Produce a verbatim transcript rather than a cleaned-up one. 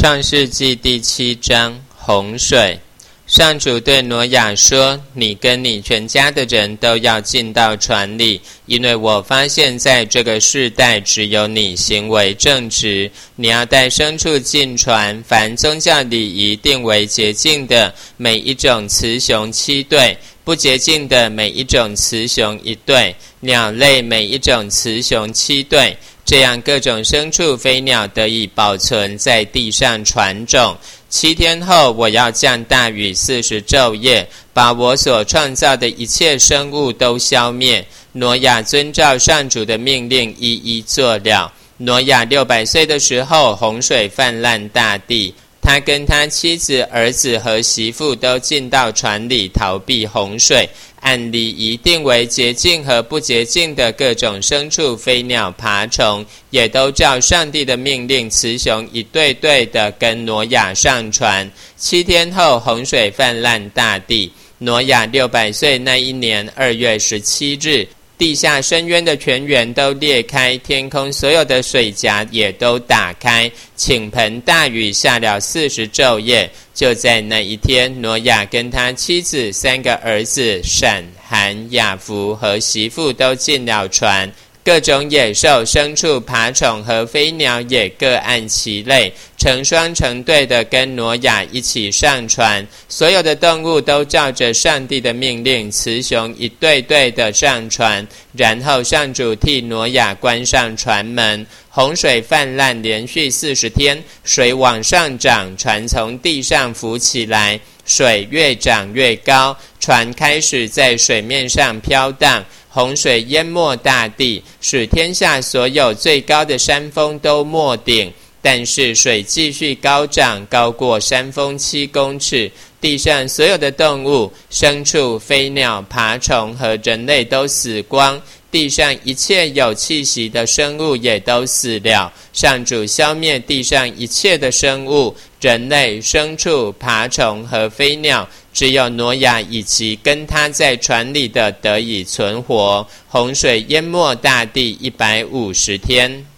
创世纪第七章，洪水。上主对挪亚说，你跟你全家的人都要进到船里，因为我发现在这个世代只有你行为正直。你要带牲畜进船，凡宗教礼仪定为洁净的，每一种雌雄七对，不洁净的每一种雌雄一对，鸟类每一种雌雄七对，这样各种牲畜飞鸟得以保存在地上传种。七天后，我要降大雨四十昼夜，把我所创造的一切生物都消灭。挪亚遵照上主的命令一一做了。挪亚六百岁的时候，洪水泛滥大地，他跟他妻子、儿子和媳妇都进到船里逃避洪水。按礼仪定为洁净和不洁净的各种牲畜、飞鸟、爬虫，也都照上帝的命令，雌雄一对对的跟挪亚上船。七天后，洪水泛滥大地。挪亚六百岁那一年二月十七日，地下深渊的泉源都裂开，天空所有的水闸也都打开，倾盆大雨下了四十昼夜。就在那一天，挪亚跟他妻子、三个儿子闪、含、雅弗和媳妇都进了船，各种野兽、牲畜、爬虫和飞鸟也各按其类，成双成对的跟挪亚一起上船。所有的动物都照着上帝的命令，雌雄一对对的上船。然后上主替挪亚关上船门。洪水泛滥连续四十天，水往上涨，船从地上浮起来，水越涨越高，船开始在水面上飘荡。洪水淹没大地，使天下所有最高的山峰都没顶，但是水继续高涨，高过山峰七公尺。地上所有的动物、牲畜、飞鸟、爬虫和人类都死光，地上一切有气息的生物也都死了。上主消灭地上一切的生物，人类、牲畜、爬虫和飞鸟，只有挪亚以及跟他在船里的得以存活。洪水淹没大地一百五十天。